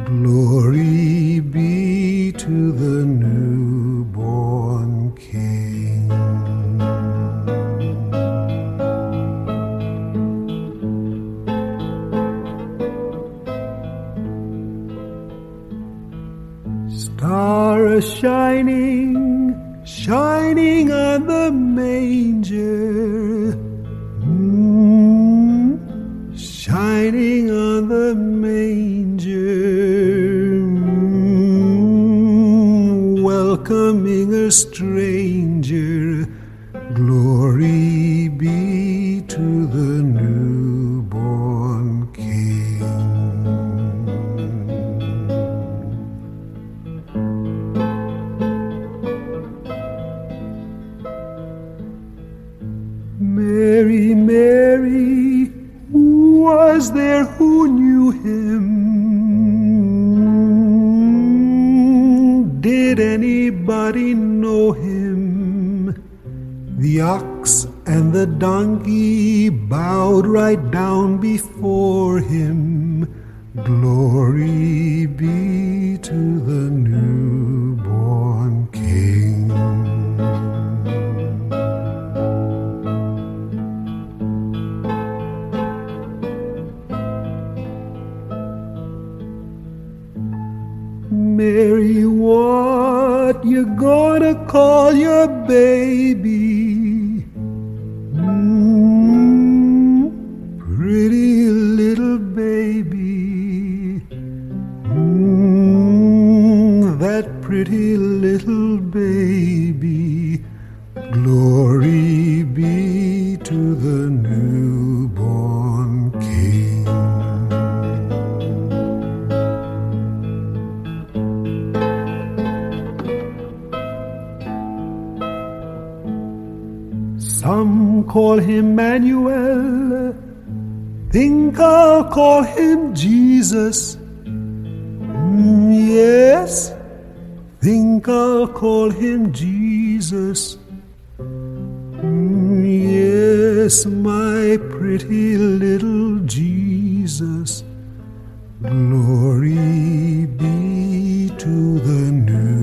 Glory be to the newborn King. Star shining, shining on the manger, shining on the manger, welcoming a stranger. Glory be to the newborn King. Mary, Mary, was there who knew him? Did anybody know him? The ox and the donkey bowed right down before him. Glory be to the newborn King. Mary, what you gonna call your baby? Pretty little baby. That pretty little baby. Glory be to the newborn King. Some call him Emmanuel, think I'll call him Jesus. Yes, think I'll call him Jesus. Yes, my pretty little Jesus. Glory be to the new